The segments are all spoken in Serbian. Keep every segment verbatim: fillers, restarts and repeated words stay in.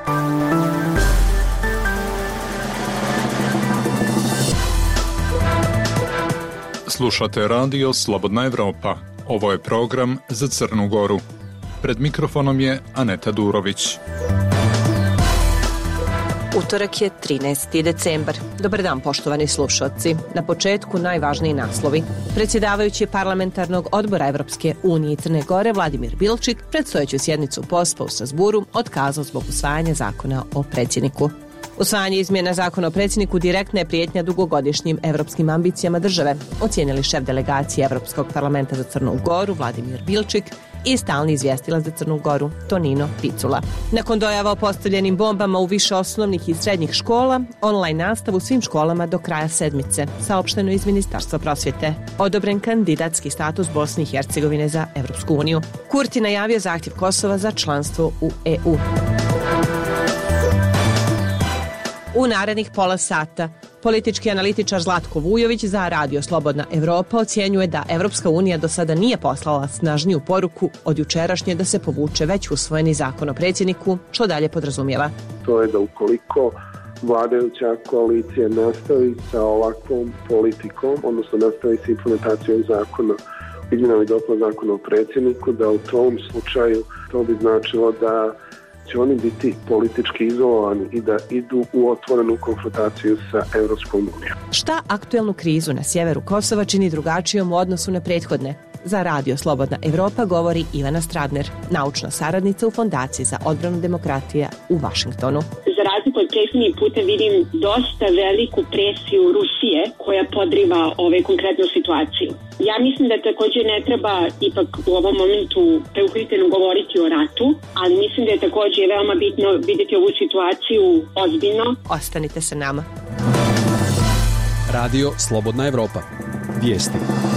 Slušate radio Slobodna Evropa. Ovo je program za Crnu Goru. Pred mikrofonom je Aneta Durović. Utorak je trinaesti decembar. Dobar dan, poštovani slušalci. Na početku najvažniji naslovi. Predsjedavajući parlamentarnog odbora Evropske unije i Crne Gore Vladimir Bilčik predstojeću sjednicu P O S P-a u Strasburu otkazao zbog usvajanja zakona o predsjedniku. Usvajanje izmjena zakona o predsjedniku direktna je prijetnja dugogodišnjim evropskim ambicijama države, ocijenili šef delegacije Evropskog parlamenta za Crnu Goru Vladimir Bilčik i stalni izvjestilac za Crnu Goru Tonino Picula. Nakon dojava o postavljenim bombama u više osnovnih i srednjih škola, online nastavu u svim školama do kraja sedmice, saopšteno iz Ministarstva prosvjete. Odobren kandidatski status Bosne i Hercegovine za Evropsku uniju. Kurti najavio zahtjev Kosova za članstvo u E U. U narednih pola sata politički analitičar Zlatko Vujović za Radio Slobodna Evropa ocjenjuje da Evropska unija do sada nije poslala snažniju poruku od jučerašnje da se povuče već usvojeni zakon o predsjedniku, što dalje podrazumijeva. To je da ukoliko vladajuća koalicija nastavi sa ovakvom politikom, odnosno nastavi sa implementacijom zakona, izmjenama i dopunama zakona o predsjedniku, da u tom slučaju to bi značilo da će oni biti politički izolovani i da idu u otvorenu konfrontaciju sa Evropskom unijom. Šta aktuelnu krizu na sjeveru Kosova čini drugačijom u odnosu na prethodne? Za Radio Slobodna Evropa govori Ivana Stradner, naučna saradnica u Fondaciji za odbranu demokratije u Vašingtonu. Za razliku od prethodnih puta vidim dosta veliku presiju Rusije koja podriva ove konkretnu situaciju. Ja mislim da također ne treba ipak u ovom momentu preukritveno govoriti o ratu, ali mislim da je također veoma bitno vidjeti ovu situaciju ozbiljno. Ostanite sa nama. Radio Slobodna Evropa. Vijesti.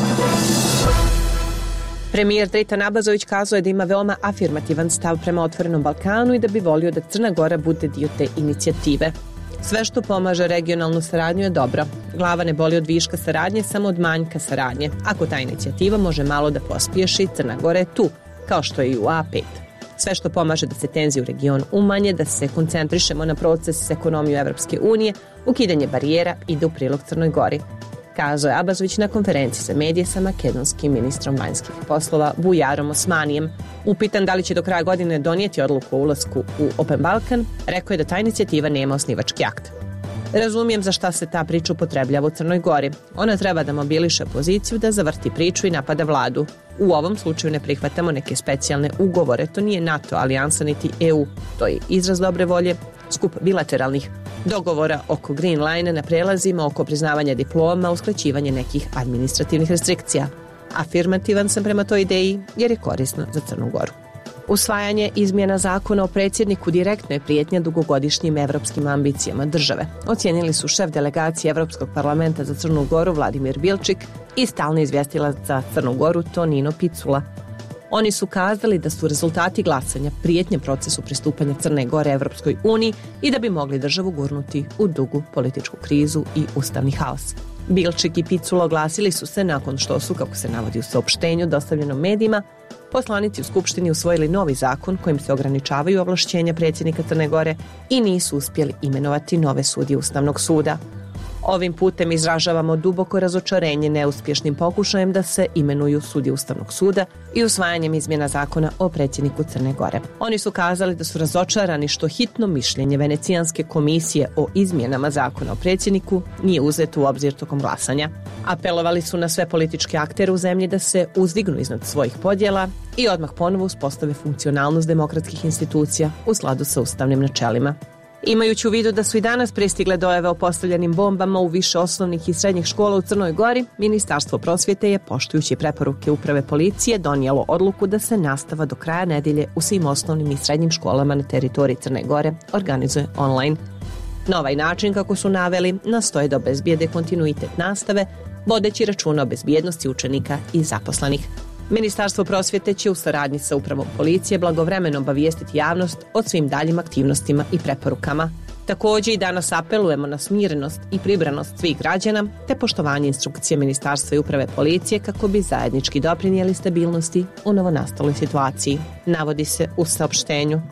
Premijer Dritan Abazović kazao je da ima veoma afirmativan stav prema Otvorenom Balkanu i da bi volio da Crna Gora bude dio te inicijative. Sve što pomaže regionalnu saradnju je dobro. Glava ne boli od viška saradnje, samo od manjka saradnje. Ako ta inicijativa može malo da pospješi, Crna Gora je tu, kao što je i u A pet. Sve što pomaže da se tenzije u regionu umanje, da se koncentrišemo na proces s ekonomiju Evropske unije, ukidanje barijera ide u prilog Crnoj Gori, kazao je Abazović na konferenciji za medije sa makedonskim ministrom vanjskih poslova Bujarom Osmanijem. Upitan da li će do kraja godine donijeti odluku o ulasku u Open Balkan, rekao je da ta inicijativa nema osnivački akt. Razumijem za šta se ta priča upotrebljava u Crnoj Gori. Ona treba da mobiliše opoziciju, da zavrti priču i napada vladu. U ovom slučaju ne prihvatamo neke specijalne ugovore, to nije NATO, alijansa niti E U. To je izraz dobre volje, skup bilateralnih dogovora oko Green Line na prelazima, oko priznavanja diploma, uskraćivanje nekih administrativnih restrikcija. Afirmativan sam prema toj ideji jer je korisno za Crnu Goru. Usvajanje izmjena zakona o predsjedniku direktno je prijetnja dugogodišnjim evropskim ambicijama države, ocijenili su šef delegacije Evropskog parlamenta za Crnu Goru Vladimir Bilčik i stalni izvjestilac za Crnu Goru Tonino Picula. Oni su kazali da su rezultati glasanja prijetnja procesu pristupanja Crne Gore Evropskoj uniji i da bi mogli državu gurnuti u dugu političku krizu i ustavni haos. Bilčik i Picula oglasili su se nakon što su, kako se navodi u saopštenju dostavljenom medijima, poslanici u Skupštini usvojili novi zakon kojim se ograničavaju ovlašćenja predsjednika Crne Gore i nisu uspjeli imenovati nove sudije Ustavnog suda. Ovim putem izražavamo duboko razočarenje neuspješnim pokušajem da se imenuju sudije Ustavnog suda i usvajanjem izmjena zakona o predsjedniku Crne Gore. Oni su kazali da su razočarani što hitno mišljenje Venecijanske komisije o izmjenama zakona o predsjedniku nije uzeto u obzir tokom glasanja. Apelovali su na sve političke aktere u zemlji da se uzdignu iznad svojih podjela i odmah ponovo uspostave funkcionalnost demokratskih institucija u skladu sa ustavnim načelima. Imajući u vidu da su i danas pristigle dojave o postavljenim bombama u više osnovnih i srednjih škola u Crnoj Gori, Ministarstvo prosvjete je, poštujući preporuke uprave policije, donijelo odluku da se nastava do kraja nedjelje u svim osnovnim i srednjim školama na teritoriji Crne Gore organizuje online. Na ovaj način, kako su naveli, nastoje da obezbijede kontinuitet nastave, vodeći računa o bezbjednosti učenika i zaposlenih. Ministarstvo prosvjete će u saradnji sa upravom policije blagovremeno obavijestiti javnost o svim daljim aktivnostima i preporukama. Također i danas apelujemo na smirenost i pribranost svih građana te poštovanje instrukcije Ministarstva i uprave policije kako bi zajednički doprinijeli stabilnosti u novonastaloj situaciji, navodi se u saopštenju.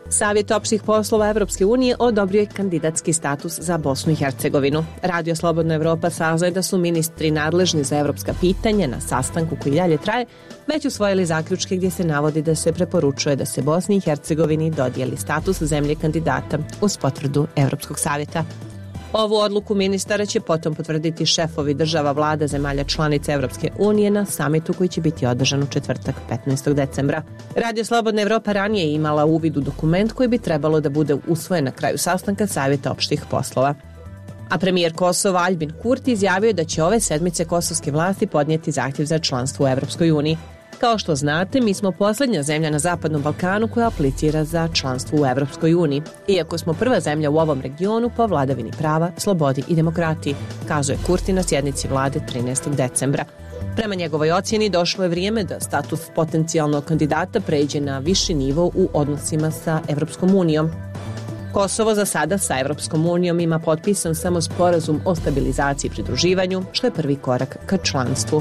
Savjet opštih poslova Evropske unije odobrio je kandidatski status za Bosnu i Hercegovinu. Radio Slobodna Evropa saznaje da su ministri nadležni za evropska pitanja na sastanku koji dalje traje već usvojili zaključke gdje se navodi da se preporučuje da se Bosni i Hercegovini dodijeli status zemlje kandidata uz potvrdu Evropskog savjeta. Ovu odluku ministara će potom potvrditi šefovi država vlada zemalja članica Evropske unije na samitu koji će biti održan u četvrtak petnaestog decembra. Radio Slobodna Evropa ranije je imala uvid u dokument koji bi trebalo da bude usvojen na kraju sastanka Savjeta opštih poslova. A premijer Kosova Aljbin Kurti izjavio je da će ove sedmice kosovske vlasti podnijeti zahtjev za članstvo u Evropskoj uniji. Kao što znate, mi smo posljednja zemlja na Zapadnom Balkanu koja aplicira za članstvo u Evropskoj uniji, iako smo prva zemlja u ovom regionu po vladavini prava, slobodi i demokratiji, kazuje Kurti na sjednici vlade trinaestog decembra. Prema njegovoj ocjeni došlo je vrijeme da status potencijalnog kandidata pređe na viši nivo u odnosima sa Evropskom unijom. Kosovo za sada sa Evropskom unijom ima potpisan samo sporazum o stabilizaciji i pridruživanju, što je prvi korak ka članstvu.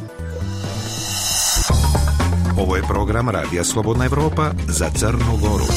Ovo je program Radija Slobodna Evropa za Crnu Goru.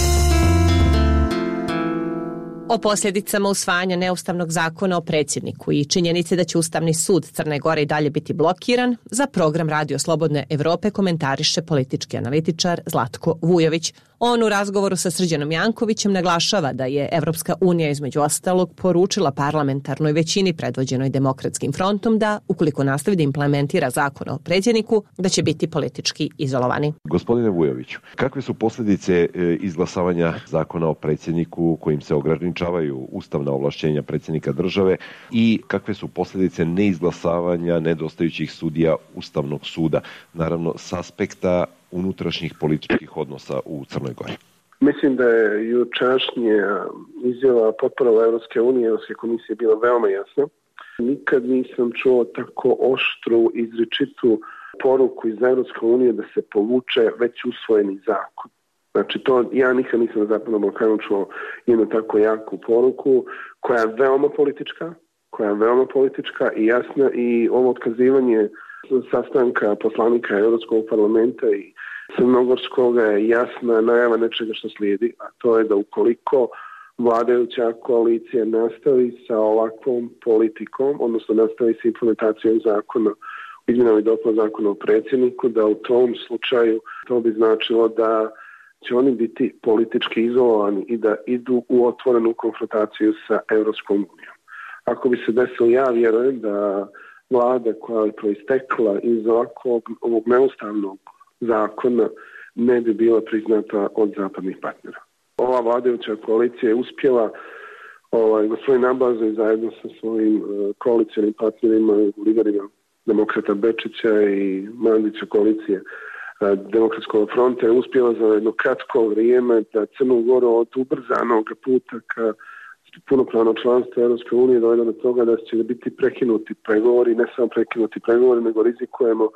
O posljedicama usvajanja neustavnog zakona o predsjedniku i činjenice da će Ustavni sud Crne Gore i dalje biti blokiran, za program Radio Slobodne Evrope komentariše politički analitičar Zlatko Vujović. On u razgovoru sa Srđanom Jankovićem naglašava da je Evropska unija između ostalog poručila parlamentarnoj većini predvođenoj Demokratskim frontom da, ukoliko nastavi da implementira zakon o predsjedniku, da će biti politički izolovani. Gospodine Vujoviću, kakve su posljedice izglasavanja zakona o predsjedniku kojim se ograničavaju ustavna ovlašćenja predsjednika države i kakve su posljedice neizglasavanja nedostajućih sudija Ustavnog suda, naravno s aspekta unutrašnjih političkih odnosa u Crnoj Gori? Mislim da je jučerašnja izjava potpora Evropske unije i Evropske komisije bila veoma jasna. Nikad nisam čuo tako oštru, izričitu poruku iz Evropske unije da se povuče već usvojeni zakon. Znači, to ja nikad nisam na Zapadnom Balkanu čuo jednu tako jaku poruku koja je veoma politička, koja je veoma politička i jasna, i ovo otkazivanje sastanka poslanika Europskog parlamenta i Crnogorskog je jasna najava nečega što slijedi, a to je da ukoliko vladajuća koalicija nastavi sa ovakvom politikom, odnosno nastavi sa implementacijom zakona, izmjenama i dopunama zakona o predsjedniku, da u tom slučaju to bi značilo da će oni biti politički izolovani i da idu u otvorenu konfrontaciju sa Europskom unijom. Ako bi se desilo, ja vjerujem da vlada koja je proistekla iz ovakvog ovog neustavnog zakona ne bi bila priznata od zapadnih partnera. Ova vladajuća koalicija je uspjela, ovaj, gospodin Abaza zajedno sa svojim uh, koalicijnim partnerima, liderima Demokrata Bečića i Mandića koalicije uh, Demokratskog fronta, je uspjela za jedno kratko vrijeme da Crnu Goru od ubrzanog puta ka punopravno članstvo Europske unije dovede do toga da će biti prekinuti pregovori, ne samo prekinuti pregovori, nego rizikujemo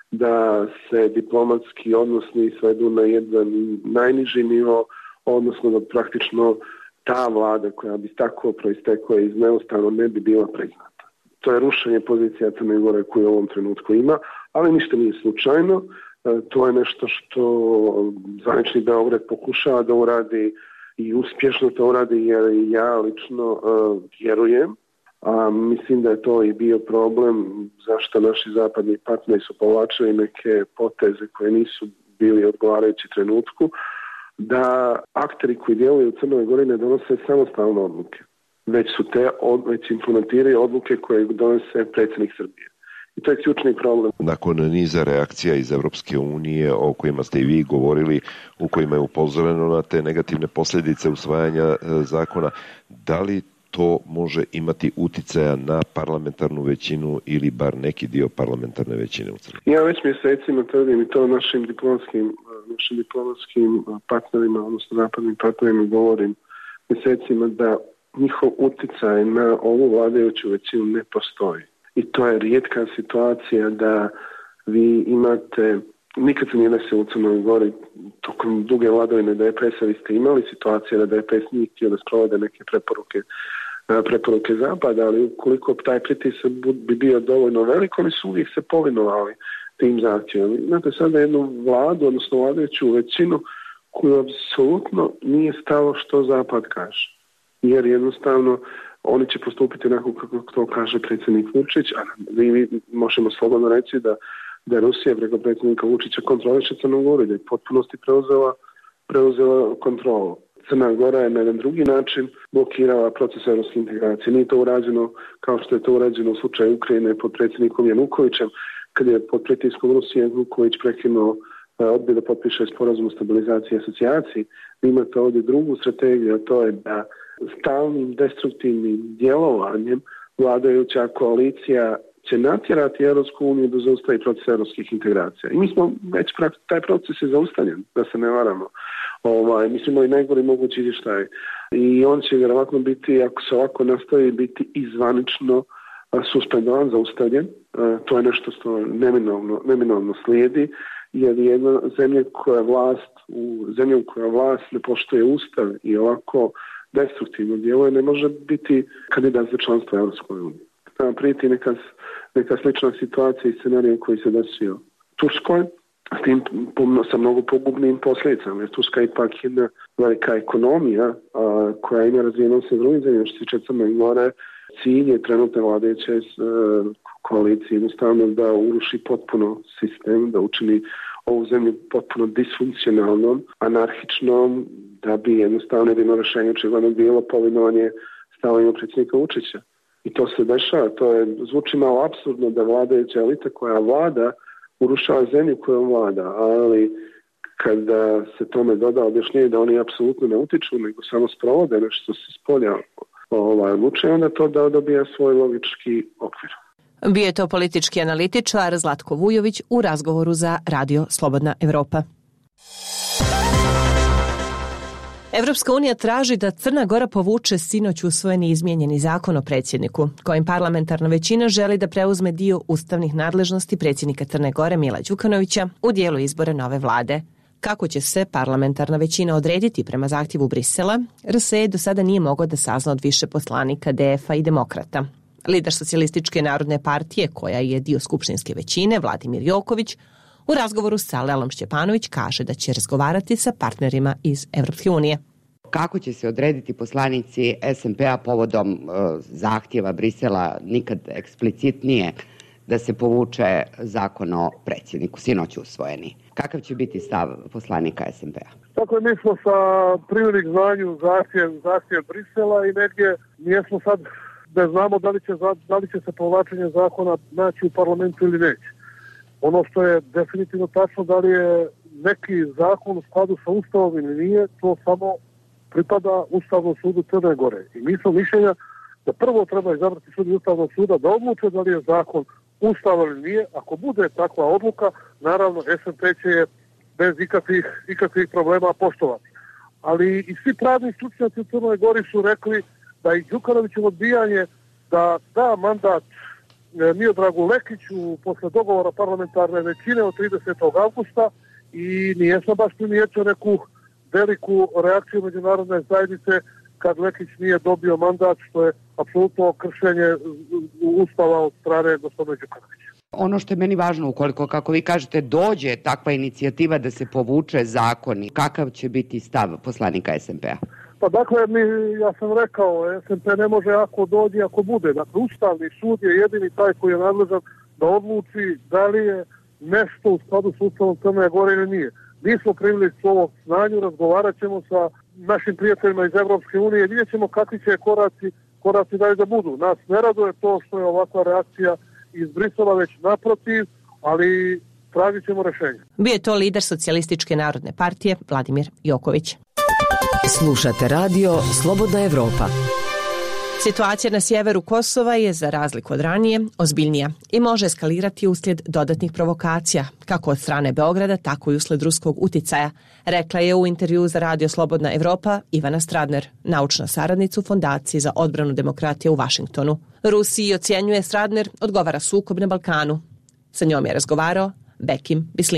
da se diplomatski odnosi svedu na jedan najniži nivo, odnosno da praktično ta vlada koja bi tako proistekla iz neustavno ne bi bila priznata. To je rušenje pozicija Crne Gore koju u ovom trenutku ima, ali ništa nije slučajno. To je nešto što zvanični Beograd pokušava da uradi i uspješno to uradi, jer ja lično uh, vjerujem, a mislim da je to i bio problem zašto naši zapadni partneri su povlačili neke poteze koje nisu bili odgovarajući trenutku, da akteri koji djeluju u Crnoj Gori ne donose samostalne odluke, već su te od, već implementiraju odluke koje donose predsjednik Srbije. I to je ključni problem. Nakon niza reakcija iz Evropske unije o kojima ste i vi govorili, u kojima je upozoreno na te negativne posljedice usvajanja e, zakona, da li to može imati uticaja na parlamentarnu većinu ili bar neki dio parlamentarne većine u Crnoj? Ja već mjesecima tvrdim i to našim diplomatskim, našim diplomatskim partnerima, odnosno zapadnim partnerima govorim mjesecima da njihov uticaj na ovu vladajuću većinu ne postoji. I to je rijetka situacija da vi imate, nikad se nije desilo u Crnoj Gori, tokom duge vladavine D P S-a vi ste imali situacije da D P S nije htio da sprovode neke preporuke, preporuke Zapada, ali ukoliko taj pritisak bi bio dovoljno velik, oni su uvijek se povinovali tim zahtjevom. Imate sada jednu vladu, odnosno vladajuću većinu, koju apsolutno nije stalo što Zapad kaže. Jer jednostavno oni će postupiti onako kako to kaže predsjednik Vučić, a mi možemo slobodno reći da, da Rusija preko predsjednika Vučića kontroliše Crnu Goru, da je potpunosti preuzela, preuzela kontrolu. Crna Gora je na jedan drugi način blokirala proces evropske integracije. Nije to urađeno kao što je to urađeno u slučaju Ukrajine pod predsjednikom Janukovićem, kad je pod pritiskom Rusije Januković prekinuo odbio da potpiše sporazum o stabilizaciji i asocijaciji. Vi imate ovdje drugu strategiju, a to je da stalnim destruktivnim djelovanjem vladajuća koalicija će natjerati Europsku uniju da zaustavi proces europskih integracija. I mi smo već taj proces je zaustavljen, da se ne varamo. Ovaj, mi smo i najgori mogući izvještaj. I on će vjerovatno biti, ako se ovako nastavi, biti izvanično suspendovan, zaustavljen. To je nešto što neminovno, neminovno slijedi, jer jedna zemlja koja vlast, u zemlju koja vlast ne poštuje ustav i ovako destruktivno djeluje, ne može biti kandidat za članstvo Europskoj uniji. Tamo prijeti neka, neka slična situacija i scenarij koji se desio Turskoj, s tim sa mnogo pogubnim posljedicama, jer Turska je ipak jedna velika ekonomija a, koja ima razvijenost sa drugim zemljama, što se tiče Crne Gore. Cilj je trenutne vladajuće koalicije jednostavno da uruši potpuno sistem, da učini ovu zemlju potpuno disfunkcionalnom, anarhičnom, da bi jednostavno jedino rješenje očigledno bilo povinovanje stavovima predsjednika Vučića. I to se dešava, to je, zvuči malo apsurdno da vladajuća elita koja vlada urušava zemlju kojom vlada, ali kada se tome doda objašnjenje da oni apsolutno ne utiču, nego samo sprovode nešto se spolja ovaj, odlučuje, onda to da dobija svoj logički okvir. Bio je to politički analitičar Zlatko Vujović u razgovoru za Radio Slobodna Evropa. Evropska unija traži da Crna Gora povuče sinoć usvojeni izmijenjeni zakon o predsjedniku, kojim parlamentarna većina želi da preuzme dio ustavnih nadležnosti predsjednika Crne Gore Mila Đukanovića u dijelu izbora nove vlade. Kako će se parlamentarna većina odrediti prema zahtjevu Brisela, R S E do sada nije mogao da sazna od više poslanika D F-a i demokrata. Lider Socijalističke narodne partije, koja je dio skupštinske većine, Vladimir Joković, u razgovoru sa Lelom Šćepanović kaže da će razgovarati sa partnerima iz Evropske unije. Kako će se odrediti poslanici S N P-a povodom uh, zahtjeva Brisela, nikad eksplicitnije, da se povuče zakon o predsjedniku, sinoć usvojeni? Kakav će biti stav poslanika S N P-a? Tako je, mi smo sa primjerik znanju zahtjev, zahtjev Brisela i negdje nijesmo sad da znamo da li će, da li će se povlačenje zakona naći u parlamentu ili neće. Ono što je definitivno tačno, da li je neki zakon u skladu sa Ustavom ili nije, to samo pripada Ustavnom sudu Crne Gore. I mi smo mišljenja da prvo treba izabrati sud Ustavnog suda da odluče da li je zakon ustavan ili nije. Ako bude takva odluka, naravno S N P će je bez ikakvih, ikakvih problema poštovati. Ali i svi pravni stručnjaci u Crnoj Gori su rekli da i Đukanovićevo odbijanje da da mandat Miodragu Lekiću posle dogovora parlamentarne većine od tridesetog avgusta i nijesam baš primijetio neku veliku reakciju međunarodne zajednice kad Lekić nije dobio mandat, što je apsolutno kršenje Ustava od strane gospodina Đukanovića. Ono što je meni važno, ukoliko, kako vi kažete, dođe takva inicijativa da se povuče zakoni, kakav će biti stav poslanika S N P-a? Pa dakle, mi, ja sam rekao, S N P ne može ako dođe, ako bude. Dakle, Ustavni sud je jedini taj koji je nadležan da odluči da li je nešto u skladu s Ustavom Crne Gore ili nije. Mi smo primili slovo k znanju, razgovarat ćemo sa našim prijateljima iz Evropske unije, vidjet ćemo kakvi će koraci, koraci dalje da budu. Nas ne raduje to što je ovakva reakcija iz Brisela, već naprotiv, ali tražit ćemo rješenje. Bio je to lider Socijalističke narodne partije Vladimir Joković. Slušate radio Slobodna Evropa. Situacija na sjeveru Kosova je, za razliku od ranije, ozbiljnija i može eskalirati uslijed dodatnih provokacija, kako od strane Beograda, tako i uslijed ruskog uticaja, rekla je u intervju za radio Slobodna Evropa Ivana Stradner, naučna saradnica u Fondaciji za odbranu demokratije u Vašingtonu. Rusiji, ocjenjuje Stradner, odgovara sukob na Balkanu. Sa njom je razgovarao Bekim Bislimi.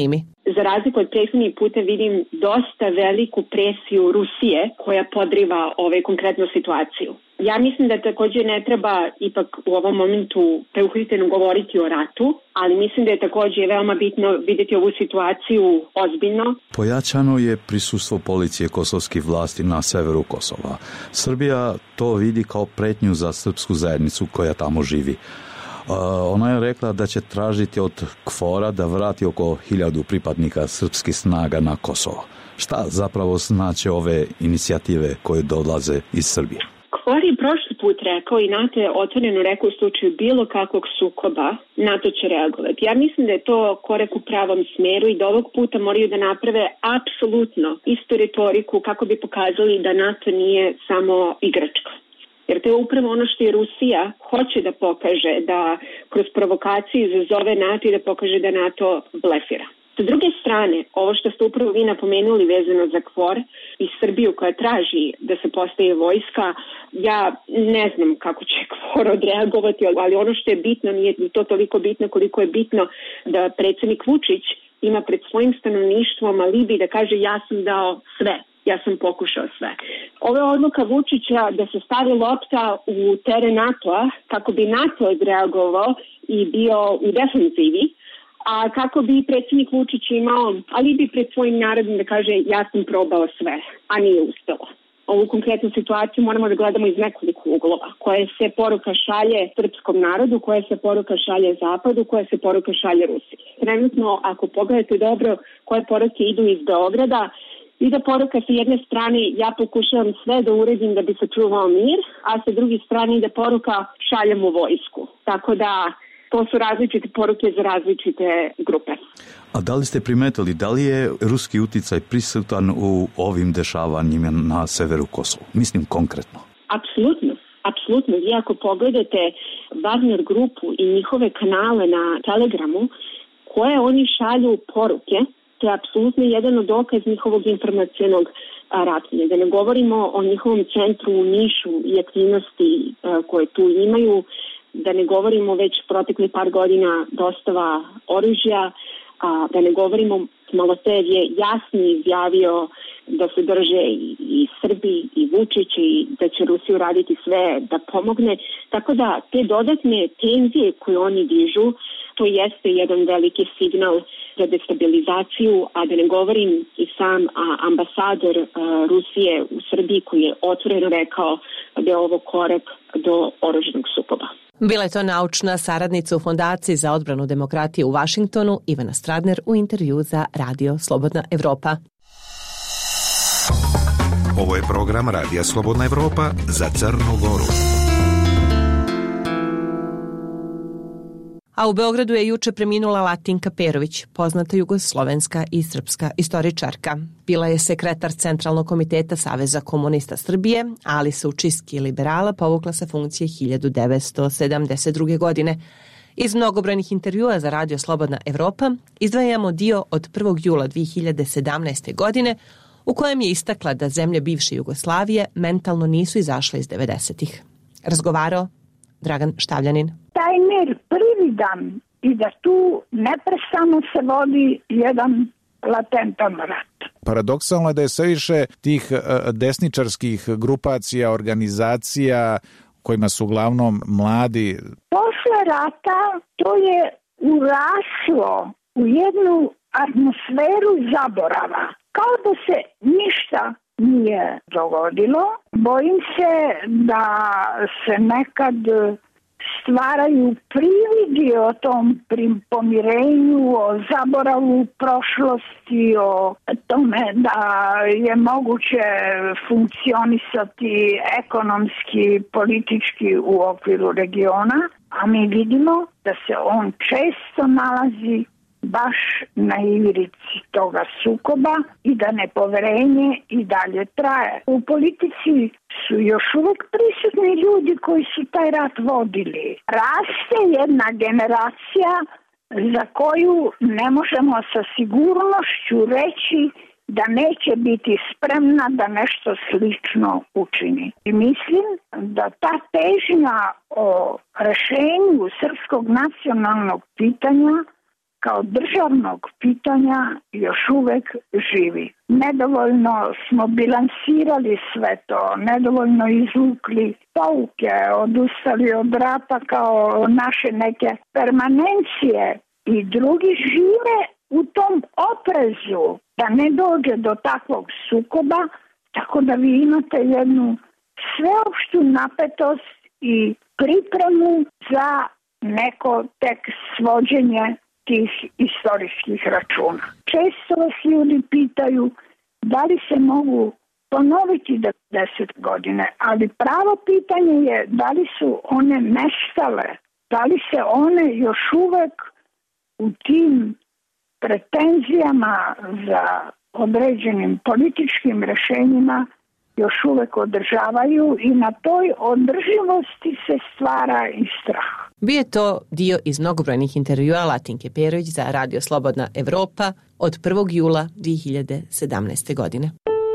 Za razliku od prethodnih puta vidim dosta veliku presiju Rusije koja podriva ovaj konkretnu situaciju. Ja mislim da također ne treba ipak u ovom momentu preuhiteno govoriti o ratu, ali mislim da je također veoma bitno vidjeti ovu situaciju ozbiljno. Pojačano je prisustvo policije kosovskih vlasti na severu Kosova. Srbija to vidi kao pretnju za srpsku zajednicu koja tamo živi. Uh, ona je rekla da će tražiti od KFOR-a da vrati oko hiljadu pripadnika srpskih snaga na Kosovo. Šta zapravo znače ove inicijative koje dolaze iz Srbije? KFOR je prošli put rekao i NATO je otvoreno rekao u slučaju bilo kakvog sukoba, NATO će reagovati. Ja mislim da je to korak u pravom smeru i da ovog puta moraju da naprave apsolutno istu retoriku kako bi pokazali da NATO nije samo igračka. Jer to je upravo ono što je Rusija hoće da pokaže, da kroz provokaciju izazove NATO i da pokaže da NATO blefira. S druge strane, ovo što ste upravo vi napomenuli vezano za KFOR i Srbiju koja traži da se postaje vojska, ja ne znam kako će KFOR odreagovati, ali ono što je bitno, nije to toliko bitno koliko je bitno da predsjednik Vučić ima pred svojim stanovništvom alibi da kaže ja sam dao sve. Ja sam pokušao sve. Ova je odluka Vučića da se stavi lopta u teren NATO-a kako bi NATO odreagovao i bio u defenzivi, a kako bi predsjednik Vučić imao alibi pred svojim narodom da kaže ja sam probao sve, a nije uspelo. Ovu konkretnu situaciju moramo da gledamo iz nekoliko uglova. Koja se poruka šalje srpskom narodu, koja se poruka šalje Zapadu, koja se poruka šalje Rusiji. Trenutno, ako pogledate dobro koje poruke idu iz Beograda, i da poruka sa jedne strane ja pokušavam sve da uredim da bi sačuvao mir, a sa druge strane da poruka šaljem u vojsku. Tako da to su različite poruke za različite grupe. A da li ste primetili, da li je ruski uticaj prisutan u ovim dešavanjima na severu Kosova? Mislim konkretno. Apsolutno. Apsolutno. Vi ako pogledate Wagner grupu i njihove kanale na Telegramu, koje oni šalju poruke, to je apsolutno jedan od dokaz njihovog informacionog ratovanja. Da ne govorimo o njihovom centru u Nišu i aktivnosti koje tu imaju, da ne govorimo već protekli par godina dostava oružja, da ne govorimo, Malotev je jasno izjavio da se drže i, i Srbi i Vučić i da će Rusiju raditi sve da pomogne. Tako da te dodatne tenzije koje oni dižu, to jeste jedan veliki signal za destabilizaciju, a da ne govorim i sam a, ambasador a, Rusije u Srbiji koji je otvoreno rekao da je ovo korak do oružanog sukoba. Bila je to naučna saradnica u Fondaciji za odbranu demokratije u Vašingtonu, Ivana Stradner, u intervju za Radio Slobodna Evropa. Ovo je program Radija Slobodna Evropa za Crnu Goru. A u Beogradu je juče preminula Latinka Perović, poznata jugoslovenska i srpska istoričarka. Bila je sekretar Centralnog komiteta Saveza komunista Srbije, ali se u čistki liberala povukla sa funkcije hiljadu devetsto sedamdeset druge. godine. Iz mnogobrojnih intervjua za Radio Slobodna Evropa izdvajamo dio od prvog jula dve hiljade sedamnaeste. godine u kojem je istakla da zemlje bivše Jugoslavije mentalno nisu izašle iz devedesetih. Razgovarao Dragan Štavljanin. Taj mir prividan i da tu neprestano se vodi jedan latentan rat. Paradoksalno je da je sve više tih desničarskih grupacija, organizacija kojima su uglavnom mladi. Posle rata to je uraslo u jednu atmosferu zaborava. Kao da se ništa nije dogodilo. Bojim se da se nekad stvaraju prividi o tom pomirenju, o zaboravu prošlosti, o tome da je moguće funkcionisati ekonomski, politički u okviru regiona, a mi vidimo da se on često nalazi baš na ivirici toga sukoba i da nepoverenje i dalje traje. U politici su još uvijek prisutni ljudi koji su taj rat vodili. Raste jedna generacija za koju ne možemo sa sigurnošću reći da neće biti spremna da nešto slično učini. I mislim da ta težnja o rešenju srpskog nacionalnog pitanja kao državnog pitanja još uvek živi. Nedovoljno smo bilansirali sve to, nedovoljno izvukli pouke, odustali od rata kao naše neke permanencije i drugi žive u tom oprezu da ne dođe do takvog sukoba, tako da vi imate jednu sveopštu napetost i pripremu za neko tek svođenje tih istorijskih računa. Često vas ljudi pitaju da li se mogu ponoviti deset godine, ali pravo pitanje je da li su one nestale, da li se one još uvek u tim pretenzijama za određenim političkim rešenjima još uvek održavaju i na toj održivosti se stvara i strah. Bio je to dio iz mnogobrojnih intervjua Latinke Perović za Radio Slobodna Evropa od prvog jula dve hiljade sedamnaeste. godine.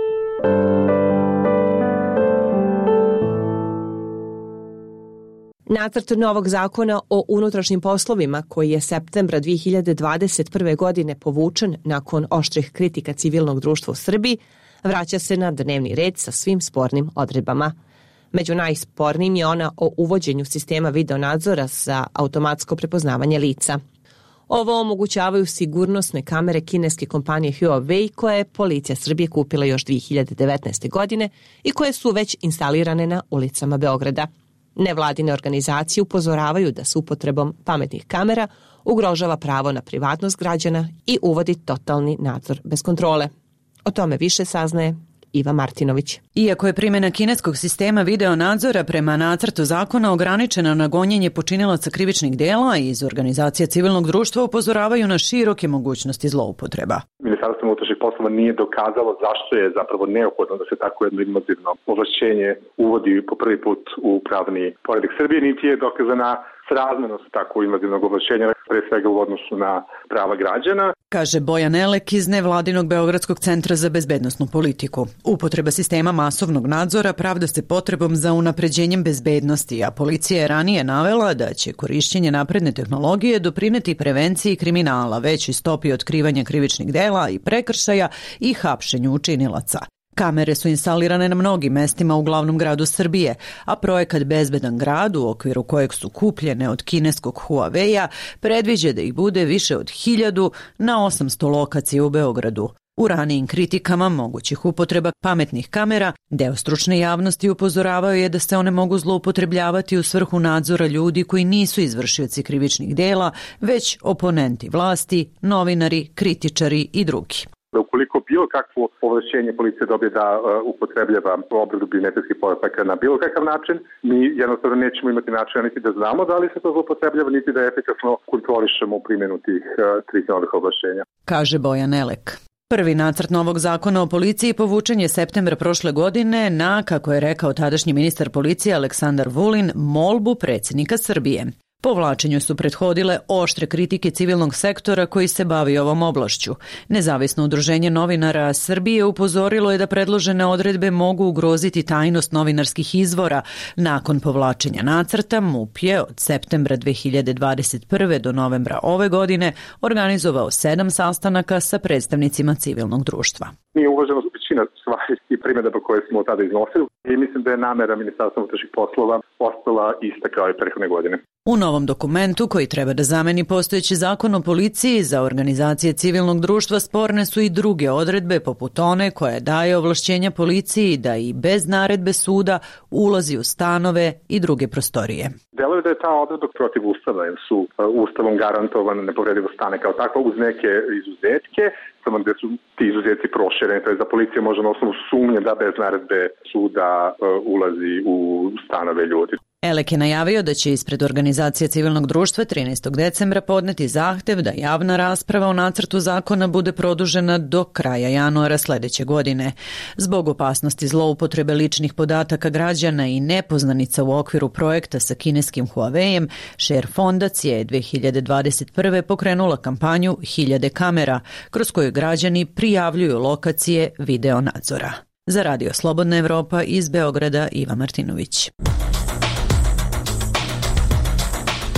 Nacrt novog zakona o unutrašnjim poslovima, koji je septembra dve hiljade dvadeset prve. godine povučen nakon oštrih kritika civilnog društva u Srbiji, vraća se na dnevni red sa svim spornim odredbama. Među najspornijim je ona o uvođenju sistema videonadzora za automatsko prepoznavanje lica. Ovo omogućavaju sigurnosne kamere kineske kompanije Huawei, koje je policija Srbije kupila još dve hiljade devetnaeste. godine i koje su već instalirane na ulicama Beograda. Nevladine organizacije upozoravaju da s upotrebom pametnih kamera ugrožava pravo na privatnost građana i uvodi totalni nadzor bez kontrole. O tome više saznaje Iva Martinović. Iako je primjena kineskog sistema video nadzora prema nacrtu zakona ograničena na gonjenje počinilaca krivičnih dela, iz organizacija civilnog društva upozoravaju na široke mogućnosti zloupotreba. Ministarstvo unutrašnjih poslova nije dokazalo zašto je zapravo neophodno da se tako jedno invazivno ovlašćenje uvodi po prvi put u pravni poredak Srbije, niti je dokazana srazmernost tako invazivnog ovlašćenja, pre svega u odnosu na prava građana. Kaže Bojan Elek iz nevladinog Beogradskog centra za bezbednosnu politiku. Upotreba sistema masovnog nadzora pravda se potrebom za unapređenjem bezbednosti, a policija je ranije navela da će korišćenje napredne tehnologije doprineti prevenciji kriminala, većoj stopi otkrivanja krivičnih dela i prekršaja i hapšenju učinilaca. Kamere su instalirane na mnogim mestima u glavnom gradu Srbije, a projekat Bezbedan grad, u okviru kojeg su kupljene od kineskog Huawei-a, predviđa da ih bude više od hiljadu na osamsto lokacija u Beogradu. U ranijim kritikama mogućih upotreba pametnih kamera, deo stručne javnosti upozoravao je da se one mogu zloupotrebljavati u svrhu nadzora ljudi koji nisu izvršioci krivičnih dela, već oponenti vlasti, novinari, kritičari i drugi. Da ukoliko bilo kakvo ovlašćenje policije dobije da uh, upotrebljava obradu biometrijskih podataka na bilo kakav način, mi jednostavno nećemo imati načina niti da znamo da li se to zloupotrebljava, niti da efikasno kontrolišemo primjenu tih uh, trih novih ovlašćenja. Kaže Bojan Elek. Prvi nacrt novog zakona o policiji povučen je septembra prošle godine na, kako je rekao tadašnji ministar policije Aleksandar Vulin, molbu predsjednika Srbije. Povlačenju su prethodile oštre kritike civilnog sektora koji se bavi ovom oblašću. Nezavisno udruženje novinara Srbije upozorilo je da predložene odredbe mogu ugroziti tajnost novinarskih izvora. Nakon povlačenja nacrta, MUP je od septembra dve hiljade dvadeset prve. do novembra ove godine organizovao sedam sastanaka sa predstavnicima civilnog društva. Nije uvažena većina stvari i primjedaba koje smo tada iznosili i mislim da je namera Ministarstva unutrašnjih poslova ostala ista kao i prethodne godine. U novom dokumentu, koji treba da zameni postojeći zakon o policiji, za organizacije civilnog društva sporne su i druge odredbe, poput one koja daje ovlašćenja policiji da i bez naredbe suda ulazi u stanove i druge prostorije. Deluje da je ta odredba protiv ustava, jer su ustavom garantovane nepovredivost stane kao takva uz neke izuzetke, samo gde su ti izuzeci prošireni, to je da policija može na osnovu sumnje da bez naredbe suda ulazi u stanove ljudi. Elek je najavio da će ispred organizacije civilnog društva trinaestog decembra podneti zahtev da javna rasprava o nacrtu zakona bude produžena do kraja januara sledeće godine. Zbog opasnosti zloupotrebe ličnih podataka građana i nepoznanica u okviru projekta sa kineskim Huawei-em, Share fondacija je dve hiljade dvadeset prve. pokrenula kampanju Hiljade kamera, kroz koju građani prijavljuju lokacije video nadzora. Za Radio Slobodna Evropa iz Beograda, Iva Martinović.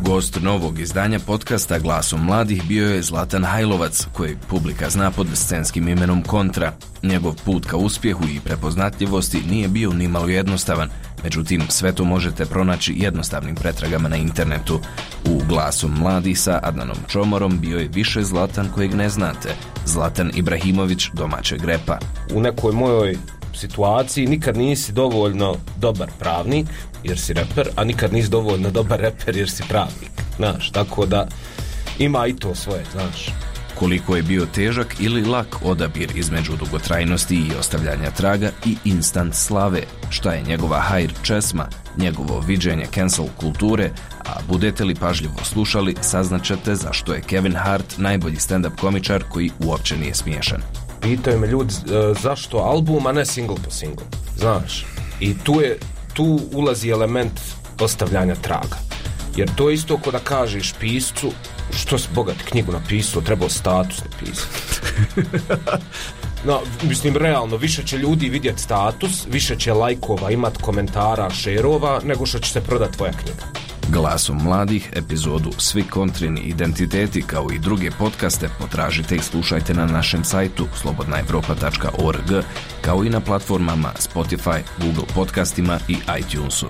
Gost novog izdanja podcasta Glasom mladih bio je Zlatan Hajlovac, koji publika zna pod scenskim imenom Kontra. Njegov put ka uspjehu i prepoznatljivosti nije bio nimalo jednostavan, međutim sve to možete pronaći jednostavnim pretragama na internetu. U Glasom mladih sa Adnanom Čomorom bio je više Zlatan kojeg ne znate, Zlatan Ibrahimović domaćeg repa. U nekoj mojoj situaciji nikad nisi dovoljno dobar pravnik jer si reper, a nikad nisi dovoljno dobar reper jer si pravnik. Znaš, tako da ima i to svoje, znaš. Koliko je bio težak ili lak odabir između dugotrajnosti i ostavljanja traga i instant slave, šta je njegova hajr česma, njegovo viđenje cancel kulture, a budete li pažljivo slušali, saznaćete zašto je Kevin Hart najbolji stand-up komičar koji uopće nije smiješan. Pitaju me ljudi zašto album, a ne single po single, znaš. I tu, je, tu ulazi element ostavljanja traga. Jer to je isto ko da kažeš piscu, što si bogat knjigu napisao, trebao status napisati. No, mislim, realno, više će ljudi vidjeti status, više će lajkova imat, komentara, šerova, nego što će se prodati tvoja knjiga. Glasom mladih, epizodu Svi kontrini identiteti kao i druge podcaste potražite i slušajte na našem sajtu slobodna evropa tačka org, kao i na platformama Spotify, Google podcastima i iTunesu.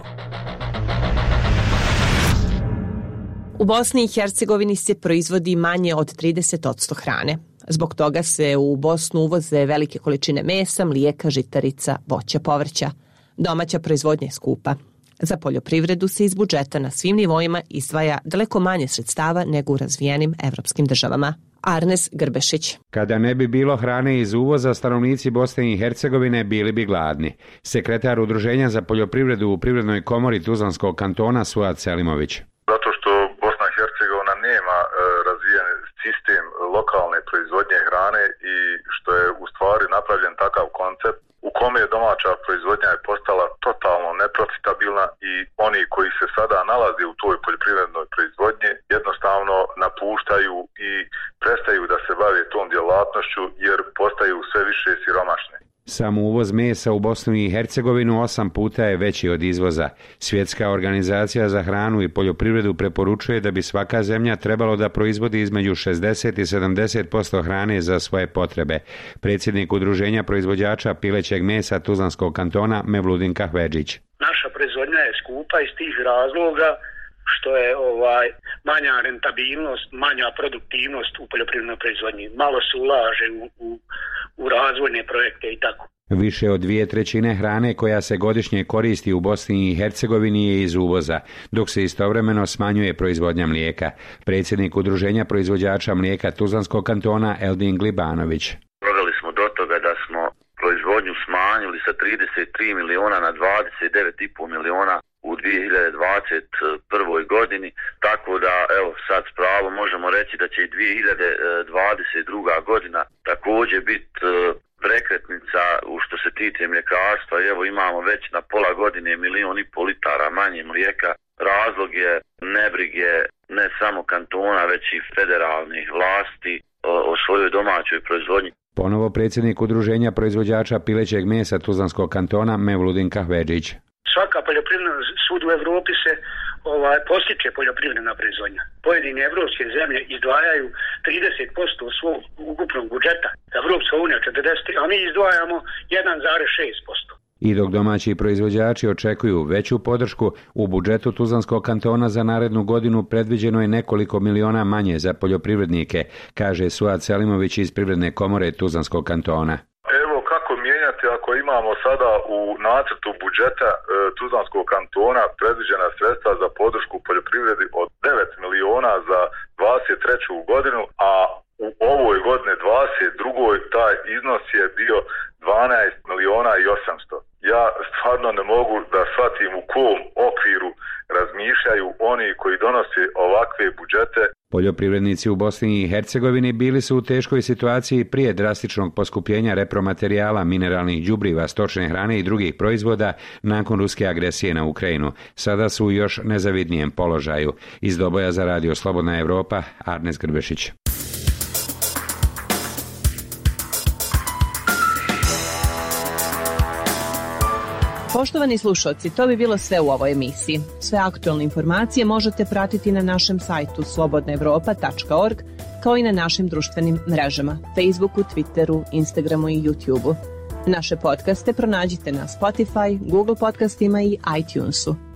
U Bosni i Hercegovini se proizvodi manje od trideset posto hrane. Zbog toga se u Bosnu uvoze velike količine mesa, mlijeka, žitarica, voća, povrća. Domaća proizvodnja je skupa. Za poljoprivredu se iz budžeta na svim nivoima izdvaja daleko manje sredstava nego u razvijenim evropskim državama. Arnes Grbešić. Kada ne bi bilo hrane iz uvoza, stanovnici Bosne i Hercegovine bili bi gladni. Sekretar Udruženja za poljoprivredu u Privrednoj komori Tuzlanskog kantona Suad Selimović. Zato što Bosna i Hercegovina nema e, razvijen sistem lokalne proizvodnje hrane i što je u stvari napravljen takav koncept u kome je domaća proizvodnja je postala totalno neprofitabilna i oni koji se sada nalaze u toj poljoprivrednoj proizvodnji jednostavno napuštaju i prestaju da se bave tom djelatnošću jer postaju sve više siromašni. Sam uvoz mesa u Bosnu i Hercegovinu osam puta je veći od izvoza. Svjetska organizacija za hranu i poljoprivredu preporučuje da bi svaka zemlja trebalo da proizvodi između šezdeset i sedamdeset posto hrane za svoje potrebe. Predsjednik Udruženja proizvođača pilećeg mesa Tuzlanskog kantona Mevludin Kahvedžić. Naša proizvodnja je skupa iz tih razloga što je ovaj manja rentabilnost, manja produktivnost u poljoprivrednoj proizvodnji. Malo se ulaže u, u, u razvojne projekte i tako. Više od dvije trećine hrane koja se godišnje koristi u Bosni i Hercegovini je iz uvoza, dok se istovremeno smanjuje proizvodnja mlijeka. Predsjednik Udruženja proizvođača mlijeka Tuzlanskog kantona Eldin Glibanović. Proveli smo do toga da smo proizvodnju smanjili sa trideset tri miliona na dvadeset devet i pol miliona u dvije hiljade dvadeset prvoj godini, tako da evo sad s pravom možemo reći da će i dvije hiljade dvadeset druga godina također biti prekretnica u što se tiče mljekarstva i evo imamo već na pola godine milion i pol litara manje mlijeka. Razlog je nebrige ne samo kantona već i federalnih vlasti o, o svojoj domaćoj proizvodnji. Ponovo predsjednik Udruženja proizvođača pilećeg mesa Tuzlanskog kantona Mevludin Kahvedžić. Svaka poljoprivredna svud u Evropi se ovaj, postiče poljoprivredna proizvodnja. Pojedine evropske zemlje izdvajaju trideset posto svog ukupnog budžeta. Evropska unija četrdeset posto, a mi izdvajamo jedan zarez šest posto. I dok domaći proizvođači očekuju veću podršku, u budžetu Tuzlanskog kantona za narednu godinu predviđeno je nekoliko miliona manje za poljoprivrednike, kaže Suad Selimović iz Privredne komore Tuzlanskog kantona. Evo kako mijenjati ako imamo sada u nacrtu budžeta e, Tuzlanskog kantona predviđena sredstva za podršku poljoprivredi od devet miliona za dvadeset treću godinu, a u ovoj godine dvadeset drugoj taj iznos je bio dvanaest miliona i osamsto. Ja stvarno ne mogu da shvatim u kom okviru razmišljaju oni koji donose ovakve budžete. Poljoprivrednici u Bosni i Hercegovini bili su u teškoj situaciji prije drastičnog poskupljenja repromaterijala, mineralnih đubriva, stočne hrane i drugih proizvoda nakon ruske agresije na Ukrajinu. Sada su u još nezavidnijem položaju. Iz Doboja za Radio Slobodna Evropa, Arnes Grbešić. Poštovani slušalci, to bi bilo sve u ovoj emisiji. Sve aktualne informacije možete pratiti na našem sajtu slobodna evropa tačka org, kao i na našim društvenim mrežama, Facebooku, Twitteru, Instagramu i YouTubeu. Naše podcaste pronađite na Spotify, Google podcastima i iTunesu.